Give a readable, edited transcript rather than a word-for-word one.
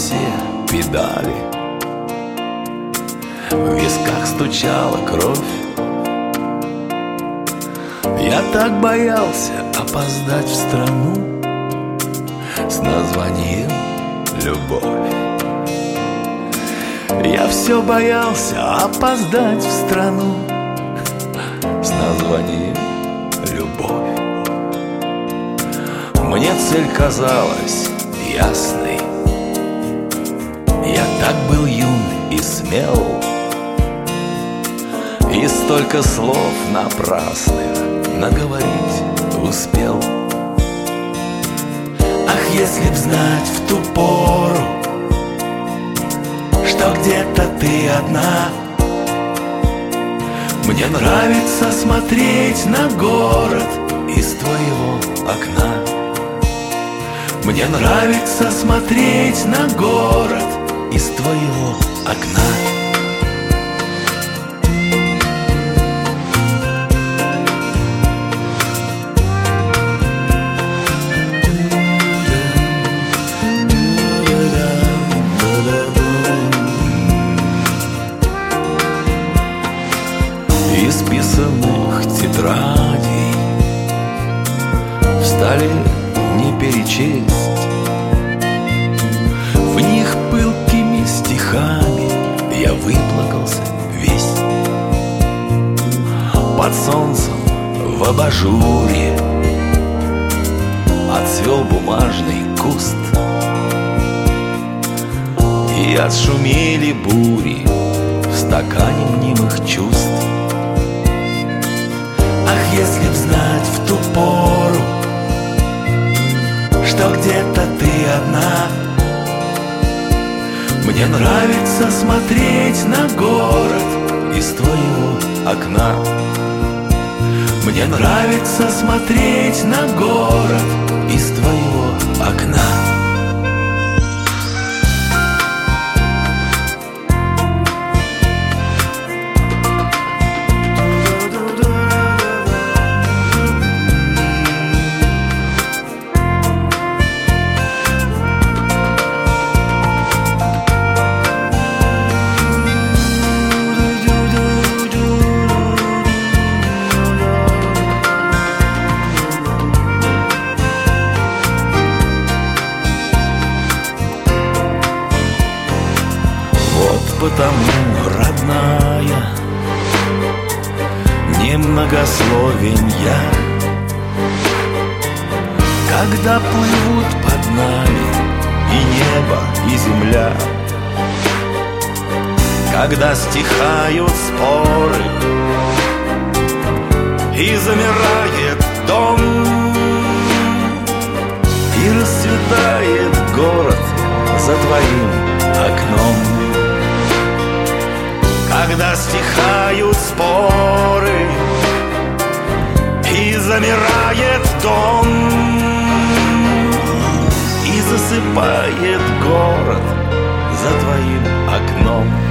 все педали, в висках стучала кровь. Я так боялся опоздать в страну с названием «Любовь». Я все боялся опоздать в страну с названием «Любовь». Мне цель казалась ясной. Я так был юн и смел, и столько слов напрасных наговорить успел. Ах, если б знать в ту пору, что где-то ты одна. Мне нравится смотреть на город из твоего окна. Мне нравится смотреть на город из твоего окна. Исписанных тетрадей в столе не перечесть. В них пылкими стихами я выплакался весь. Под солнцем в абажуре отцвел бумажный куст, и отшумели бури в стакане мнимых чувств. Ах, если б знать в ту пору, что где-то ты одна. Мне нравится смотреть на город из твоего окна. Мне нравится смотреть на город из твоего окна. Потому, родная, немногословен я, когда плывут под нами и небо, и земля, когда стихают споры и замирает дом, и расцветает город за твоим окном. Когда стихают споры и замирает дом, и засыпает город за твоим окном.